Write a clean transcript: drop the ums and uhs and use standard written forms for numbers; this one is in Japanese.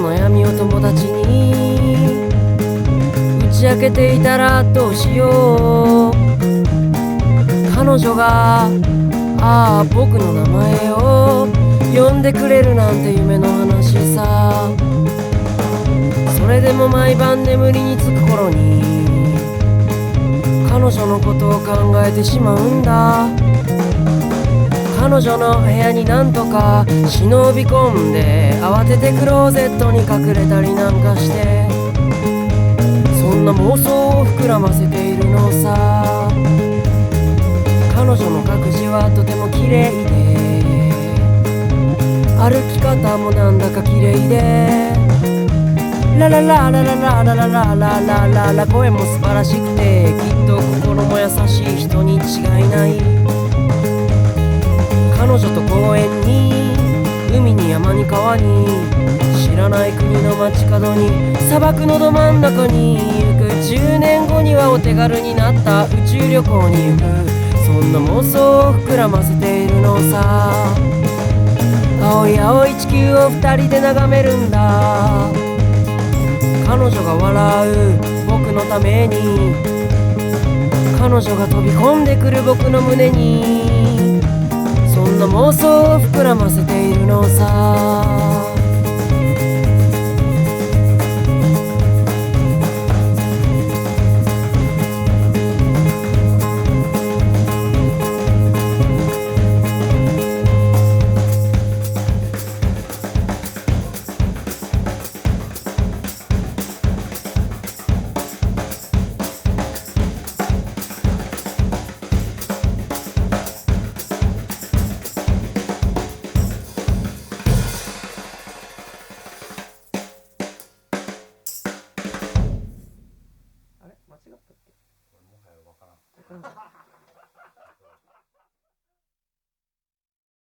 の悩みを友達に打ち明けていたらどうしよう。彼女が僕の名前を呼んでくれるなんて夢の話さ。それでも毎晩眠りにつく頃に彼女のことを考えてしまうんだ。彼女の部屋になんとか忍び込んで慌ててクローゼットに隠れたりなんかして、そんな妄想を膨らませているのさ。彼女の書く字はとても綺麗で、歩き方もなんだか綺麗で、ラララララララララララララ、声も素晴らしくてきっと心も優しい人に違いない。彼女と公園に海に山に川に知らない国の街角に砂漠のど真ん中に行く。10年後にはお手軽になった宇宙旅行に行く。そんな妄想を膨らませているのさ。青い青い地球を二人で眺めるんだ。彼女が笑う僕のために、彼女が飛び込んでくる僕の胸に、そんな妄想を膨らませているのさ。あれ間違ったっけ？もはや分からん。